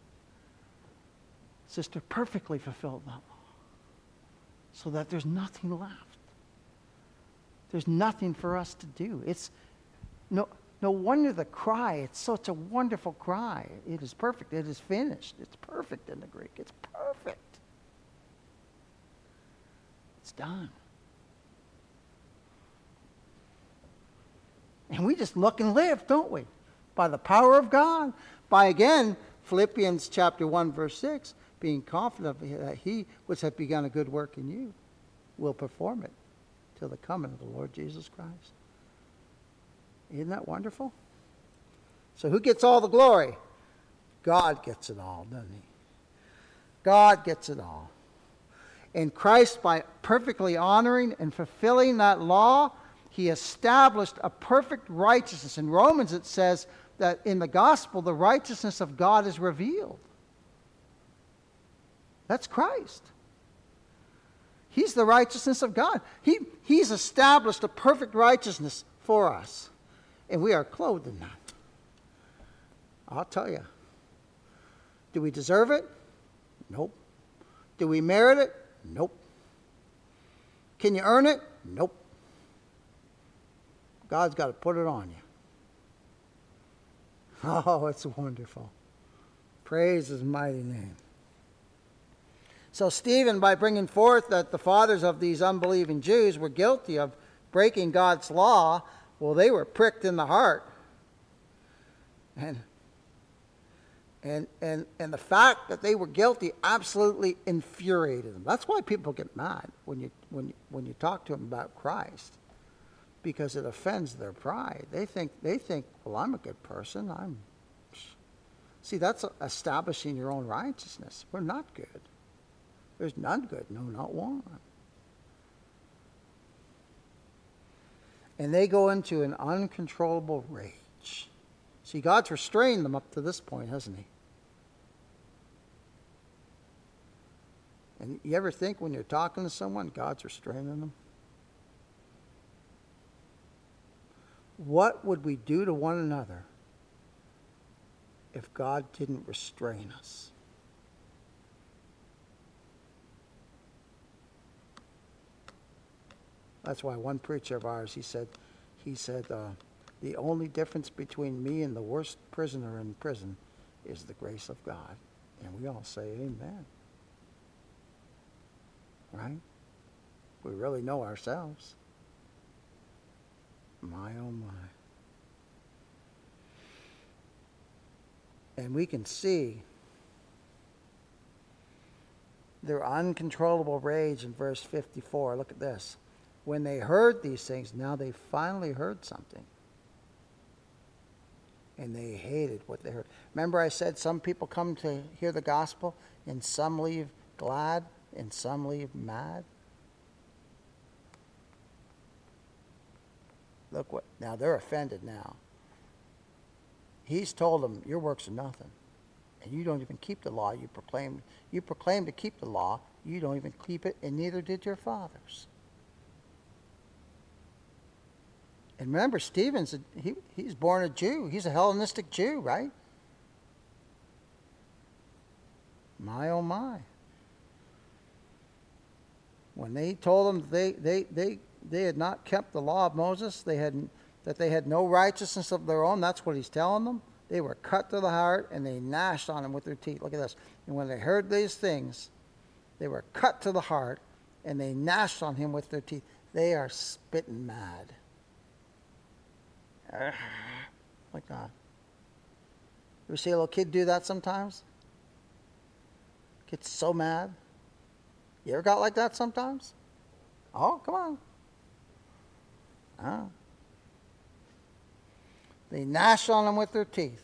Sister, perfectly fulfilled that law. So that there's nothing left. There's nothing for us to do. It's no wonder the cry, it's such a wonderful cry. It is perfect. It is finished. It's perfect in the Greek. It's perfect. It's done. And we just look and live, don't we? By the power of God. By, again, Philippians chapter 1, verse 6, being confident that he which hath begun a good work in you will perform it till the coming of the Lord Jesus Christ. Isn't that wonderful? So who gets all the glory? God gets it all, doesn't he? God gets it all. And Christ, by perfectly honoring and fulfilling that law, he established a perfect righteousness. In Romans it says that in the gospel the righteousness of God is revealed. That's Christ. He's the righteousness of God. He's established a perfect righteousness for us. And we are clothed in that. I'll tell you. Do we deserve it? Nope. Do we merit it? Nope. Can you earn it? Nope. God's got to put it on you. Oh, it's wonderful. Praise his mighty name. So Stephen, by bringing forth that the fathers of these unbelieving Jews were guilty of breaking God's law, well, they were pricked in the heart. And the fact that they were guilty absolutely infuriated them. That's why people get mad when you talk to them about Christ, because it offends their pride. They think, well, I'm a good person. See, that's establishing your own righteousness. We're not good. There's none good, no, not one. And they go into an uncontrollable rage. See, God's restrained them up to this point, hasn't he? And you ever think when you're talking to someone, God's restraining them? What would we do to one another if God didn't restrain us? That's why one preacher of ours, he said, the only difference between me and the worst prisoner in prison is the grace of God. And we all say amen. Right? We really know ourselves. My, oh my. And we can see their uncontrollable rage in verse 54. Look at this. When they heard these things, now they finally heard something. And they hated what they heard. Remember I said some people come to hear the gospel, and some leave glad, and some leave mad? Look what, now they're offended now. He's told them, your works are nothing. And you don't even keep the law you proclaim. You proclaim to keep the law. You don't even keep it, and neither did your fathers. And remember, Stephen's, he's born a Jew. He's a Hellenistic Jew, right? My, oh my. When they told them they had not kept the law of Moses, that they had no righteousness of their own, that's what he's telling them. They were cut to the heart, and they gnashed on him with their teeth. Look at this. And when they heard these things, they were cut to the heart, and they gnashed on him with their teeth. They are spitting mad. Like that. You ever see a little kid do that sometimes? Gets so mad. You ever got like that sometimes? Oh, come on. Oh. They gnashed on them with their teeth.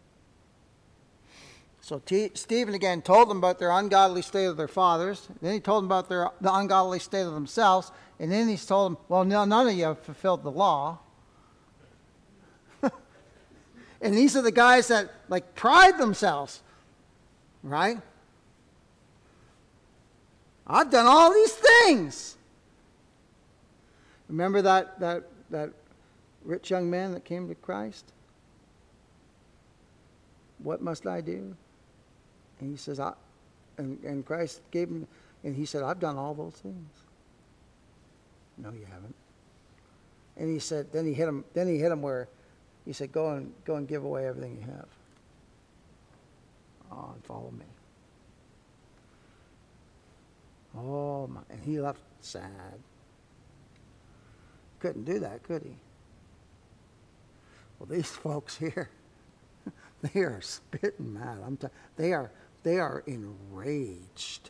So Stephen again told them about their ungodly state of their fathers. Then he told them about the ungodly state of themselves. And then he's told them, well, no, none of you have fulfilled the law. And these are the guys that like pride themselves, right? I've done all these things. Remember that rich young man that came to Christ? What must I do? And he says, and Christ gave him, and he said, I've done all those things. No, you haven't. And he said, then he hit him where he said, go and give away everything you have. Oh, and follow me. Oh my, and he left sad. Couldn't do that, could he? Well, these folks here, they are spitting mad. They are enraged.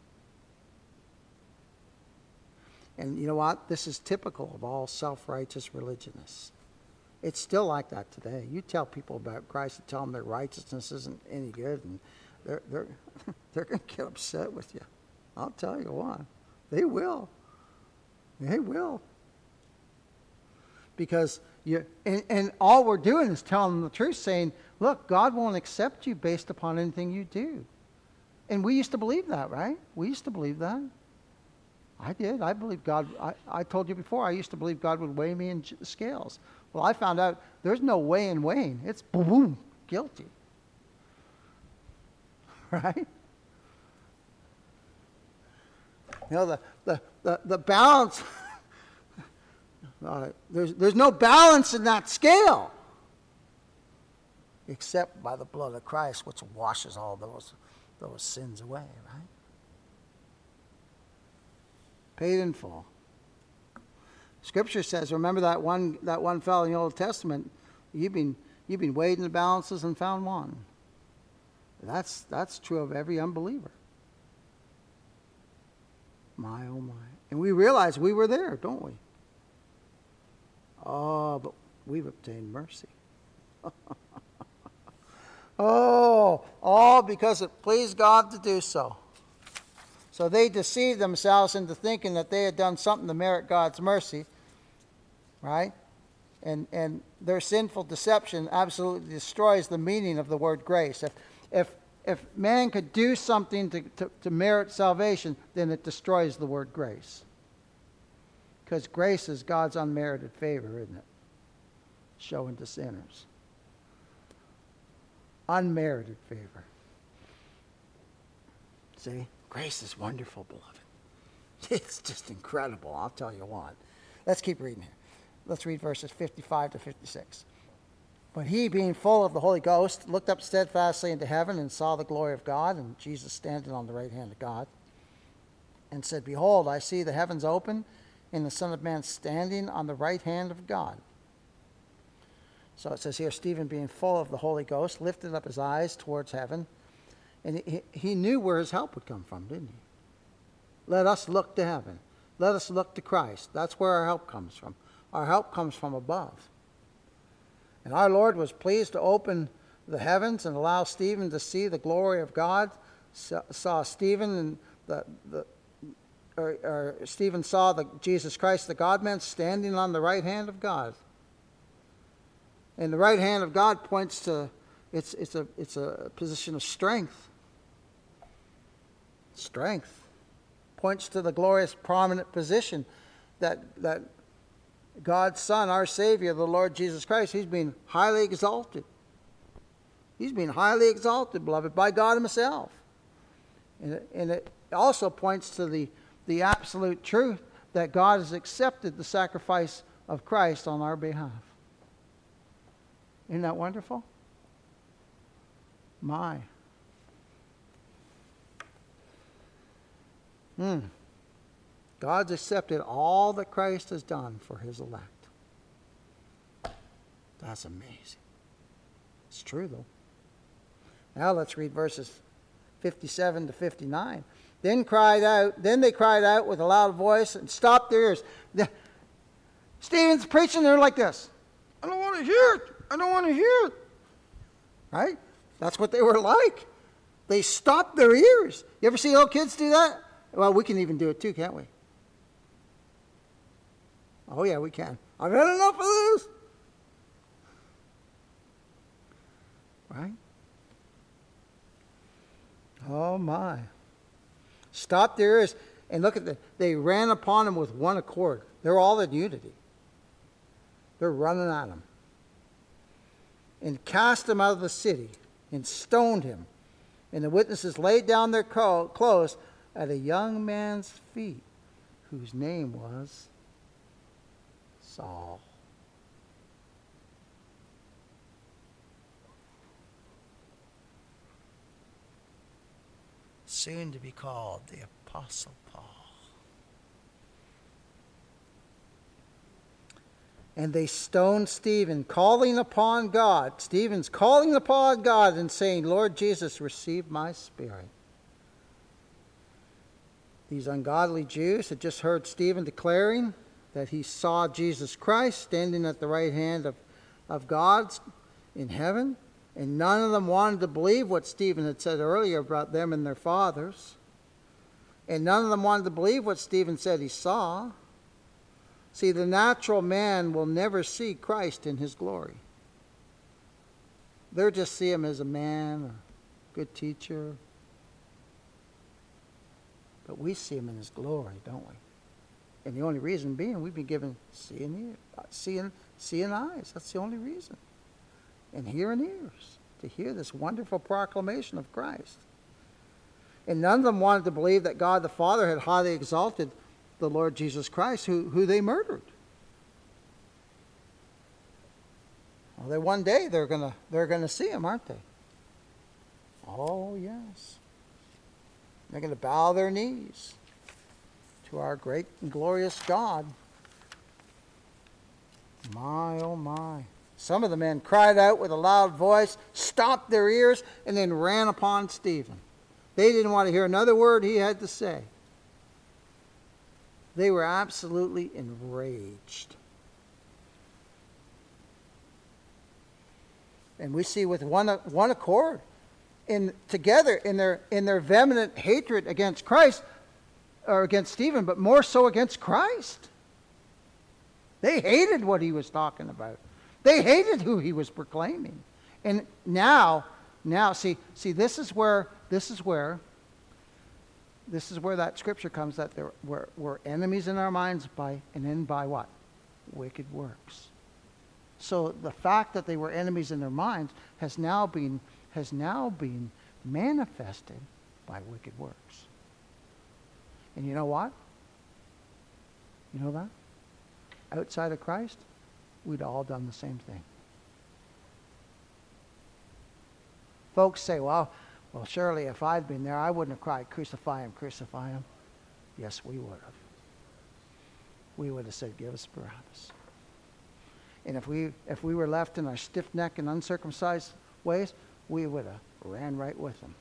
And you know what? This is typical of all self-righteous religionists. It's still like that today. You tell people about Christ and tell them their righteousness isn't any good, and they're going to get upset with you. I'll tell you what. They will. They will. Because and all we're doing is telling them the truth, saying, look, God won't accept you based upon anything you do. And we used to believe that, right? We used to believe that. I did. I believed God. I told you before, I used to believe God would weigh me in scales. Well, I found out there's no weigh and weighing. It's boom, boom, guilty. Right? You know, the balance, there's no balance in that scale except by the blood of Christ, which washes all those sins away, right? Paid in full. Scripture says, remember that one fellow in the Old Testament, you've been weighed in the balances and found one. That's true of every unbeliever. My, oh my. And we realize we were there, don't we? Oh, but we've obtained mercy. All because it pleased God to do so. So they deceived themselves into thinking that they had done something to merit God's mercy, right? And their sinful deception absolutely destroys the meaning of the word grace. If man could do something to merit salvation, then it destroys the word grace. Because grace is God's unmerited favor, isn't it? Shown to sinners. Unmerited favor. See? Grace is wonderful, beloved. It's just incredible, I'll tell you what. Let's keep reading here. Let's read verses 55 to 56. But he, being full of the Holy Ghost, looked up steadfastly into heaven and saw the glory of God, and Jesus standing on the right hand of God, and said, Behold, I see the heavens open, and the Son of Man standing on the right hand of God. So it says here, Stephen, being full of the Holy Ghost, lifted up his eyes towards heaven. And he knew where his help would come from, didn't he? Let us look to heaven. Let us look to Christ. That's where our help comes from. Our help comes from above. And our Lord was pleased to open the heavens and allow Stephen to see the glory of God. Saw Stephen, and Stephen saw Jesus Christ, the God-man, standing on the right hand of God. And the right hand of God points to it's a position of strength. Strength points to the glorious, prominent position that God's Son, our Savior, the Lord Jesus Christ, he's been highly exalted. He's been highly exalted, beloved, by God himself. And it also points to the absolute truth that God has accepted the sacrifice of Christ on our behalf. Isn't that wonderful? My. God's accepted all that Christ has done for his elect. That's amazing. It's true, though. Now let's read verses 57 to 59. Then they cried out with a loud voice and stopped their ears. Stephen's preaching, they're like this. I don't want to hear it. I don't want to hear it. Right? That's what they were like. They stopped their ears. You ever see little kids do that? Well, we can even do it too, can't we? Oh, yeah, we can. I've had enough of this. Right? Oh, my. Stopped their ears. And look at they ran upon him with one accord. They're all in unity. They're running at him. And cast him out of the city and stoned him. And the witnesses laid down their clothes at a young man's feet, whose name was Saul. Soon to be called the Apostle Paul. And they stoned Stephen, calling upon God. Stephen's calling upon God and saying, Lord Jesus, receive my spirit. These ungodly Jews had just heard Stephen declaring that he saw Jesus Christ standing at the right hand of God in heaven. And none of them wanted to believe what Stephen had said earlier about them and their fathers. And none of them wanted to believe what Stephen said he saw. See, the natural man will never see Christ in his glory. They'll just see him as a man, a good teacher. But we see him in his glory, don't we? And the only reason being we've been given seeing eyes. That's the only reason. And hearing ears to hear this wonderful proclamation of Christ. And none of them wanted to believe that God the Father had highly exalted the Lord Jesus Christ, who they murdered. Well, one day they're gonna see him, aren't they? Oh yes. They're going to bow their knees to our great and glorious God. My, oh my. Some of the men cried out with a loud voice, stopped their ears, and then ran upon Stephen. They didn't want to hear another word he had to say. They were absolutely enraged. And we see with one accord, together in their vehement hatred against Christ, or against Stephen, but more so against Christ. They hated what he was talking about. They hated who he was proclaiming. And now, see, this is where that scripture comes, that we're enemies in our minds by what? Wicked works. So the fact that they were enemies in their minds has now been manifested by wicked works. And you know what? You know that? Outside of Christ, we'd all done the same thing. Folks say, well, surely if I'd been there, I wouldn't have cried, crucify him, crucify him. Yes, we would have. We would have said, give us Barabbas. And if we were left in our stiff-necked and uncircumcised ways, we would have ran right with them.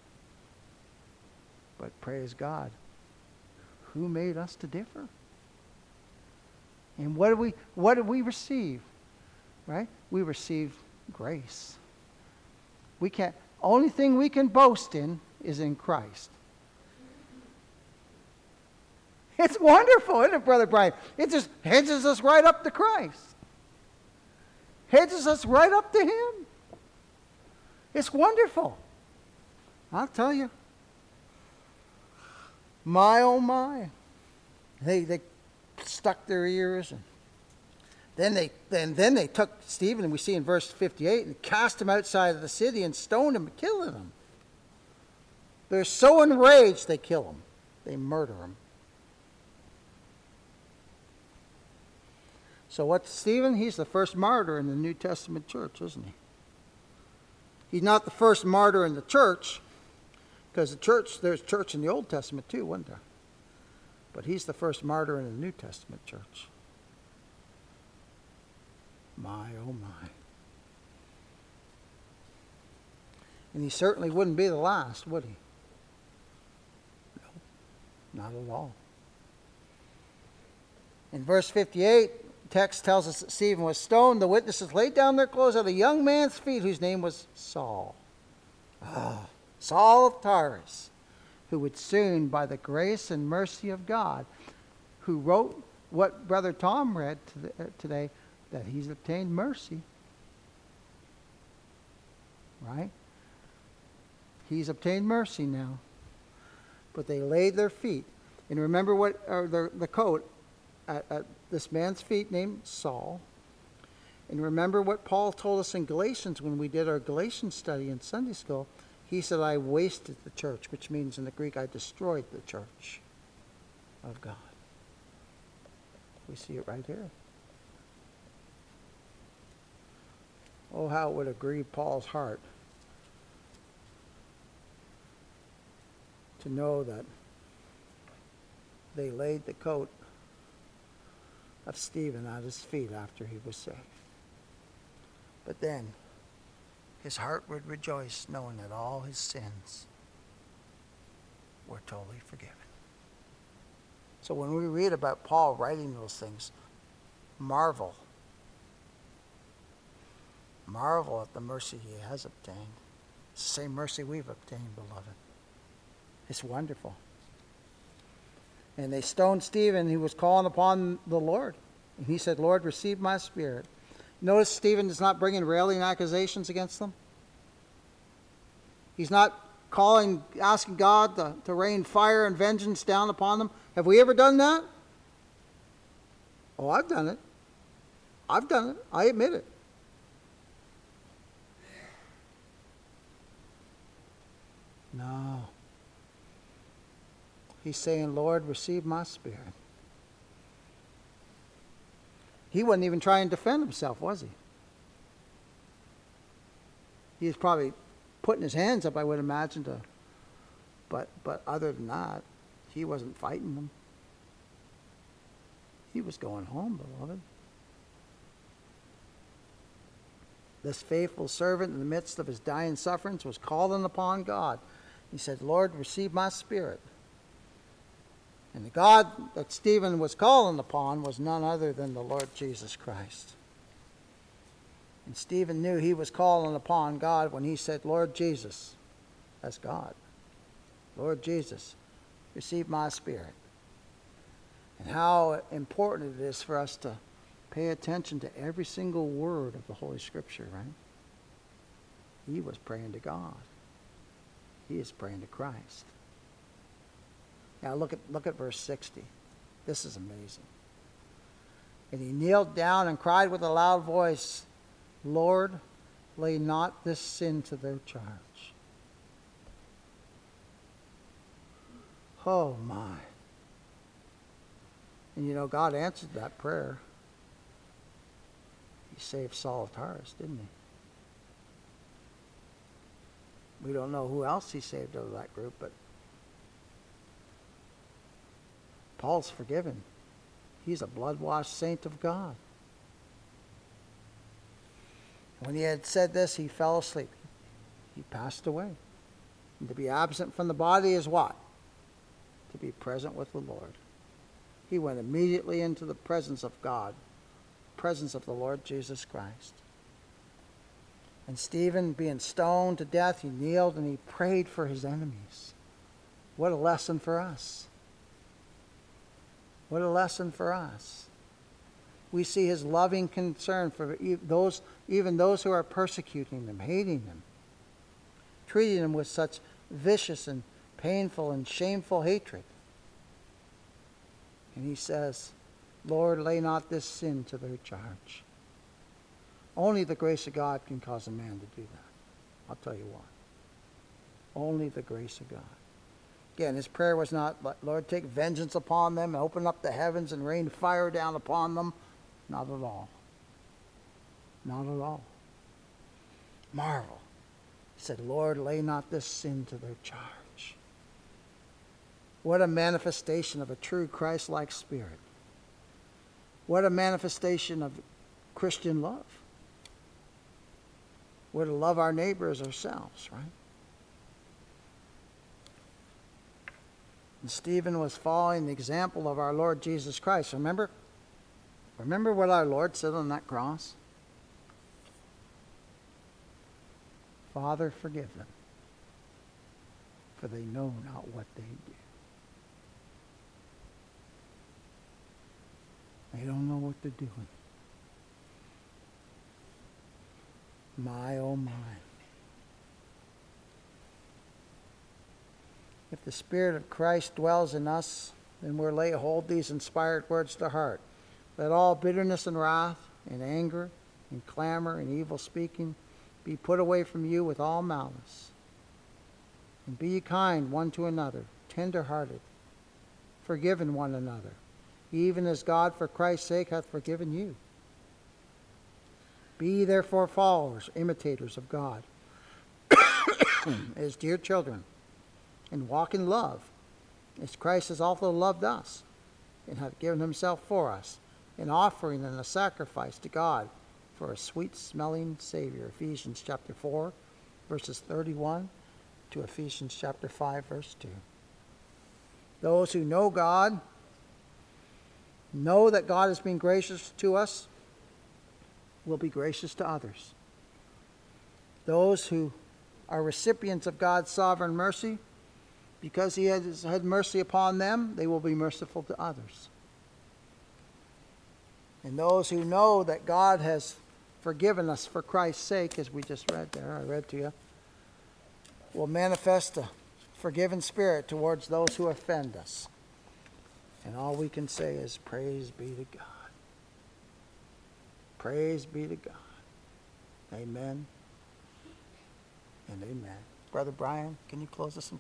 But praise God, who made us to differ? And what did we receive? Right? We received grace. Only thing we can boast in is in Christ. It's wonderful, isn't it, Brother Brian? It just hedges us right up to Christ. Hedges us right up to Him. It's wonderful. I'll tell you. My, oh my. They stuck their ears, and then they took Stephen, and we see in verse 58, and cast him outside of the city and stoned him, killing him. They're so enraged they kill him. They murder him. So what's Stephen? He's the first martyr in the New Testament church, isn't he? He's not the first martyr in the church, because there's church in the Old Testament too, wasn't there? But he's the first martyr in the New Testament church. My, oh my. And he certainly wouldn't be the last, would he? No, not at all. In verse 58, the text tells us that Stephen was stoned. The witnesses laid down their clothes at a young man's feet whose name was Saul. Saul of Tarsus, who would soon, by the grace and mercy of God, who wrote what Brother Tom read today, that he's obtained mercy. Right? He's obtained mercy now. But they laid their feet. And remember the coat at this man's feet named Saul. And remember what Paul told us in Galatians when we did our Galatians study in Sunday school. He said, I wasted the church, which means in the Greek, I destroyed the church of God. We see it right here. Oh, how it would have grieved Paul's heart to know that they laid the coat of Stephen at his feet after he was saved. But then his heart would rejoice knowing that all his sins were totally forgiven. So when we read about Paul writing those things, marvel. Marvel at the mercy he has obtained. It's the same mercy we've obtained, beloved. It's wonderful. And they stoned Stephen. He was calling upon the Lord. And he said, Lord, receive my spirit. Notice Stephen is not bringing railing accusations against them. He's not asking God to rain fire and vengeance down upon them. Have we ever done that? Oh, I've done it. I've done it. I admit it. No. He's saying, Lord, receive my spirit. He wasn't even trying to defend himself, was he? He was probably putting his hands up, I would imagine, but other than that, he wasn't fighting them. He was going home, beloved. This faithful servant, in the midst of his dying sufferings, was calling upon God. He said, Lord, receive my spirit. And the God that Stephen was calling upon was none other than the Lord Jesus Christ. And Stephen knew he was calling upon God when he said, Lord Jesus, that's God. Lord Jesus, receive my spirit. And how important it is for us to pay attention to every single word of the Holy Scripture, right? He was praying to God. He is praying to Christ. Now look at verse 60. This is amazing. And he kneeled down and cried with a loud voice, Lord, lay not this sin to their charge. Oh my. And you know, God answered that prayer. He saved Saul of Tarsus, didn't he? We don't know who else he saved out of that group, but Paul's forgiven. He's a blood-washed saint of God. When he had said this, he fell asleep. He passed away. And to be absent from the body is what? To be present with the Lord. He went immediately into the presence of God, presence of the Lord Jesus Christ. And Stephen, being stoned to death, he kneeled and he prayed for his enemies. What a lesson for us. What a lesson for us. We see his loving concern for those, even those who are persecuting them, hating them, treating them with such vicious and painful and shameful hatred. And he says, Lord, lay not this sin to their charge. Only the grace of God can cause a man to do that. I'll tell you why. Only the grace of God. Again, his prayer was not, Lord, take vengeance upon them and open up the heavens and rain fire down upon them. Not at all. Not at all. Marvel. He said, Lord, lay not this sin to their charge. What a manifestation of a true Christ-like spirit. What a manifestation of Christian love. We're to love our neighbor as ourselves, right? And Stephen was following the example of our Lord Jesus Christ. Remember what our Lord said on that cross? Father, forgive them, for they know not what they do. They don't know what they're doing. My, oh my. If the Spirit of Christ dwells in us, then we'll lay hold these inspired words to heart. Let all bitterness and wrath and anger and clamor and evil speaking be put away from you with all malice. And be ye kind one to another, tender-hearted, forgiving one another, even as God for Christ's sake hath forgiven you. Be ye therefore followers, imitators of God, as dear children, and walk in love, as Christ has also loved us, and hath given himself for us, an offering and a sacrifice to God for a sweet-smelling Savior. Ephesians chapter 4, verses 31 to Ephesians chapter 5, verse 2. Those who know God, know that God has been gracious to us, will be gracious to others. Those who are recipients of God's sovereign mercy, because he has had mercy upon them, they will be merciful to others. And those who know that God has forgiven us for Christ's sake, as we just read there, I read to you, will manifest a forgiven spirit towards those who offend us. And all we can say is, praise be to God. Praise be to God. Amen and amen. Brother Brian, can you close us in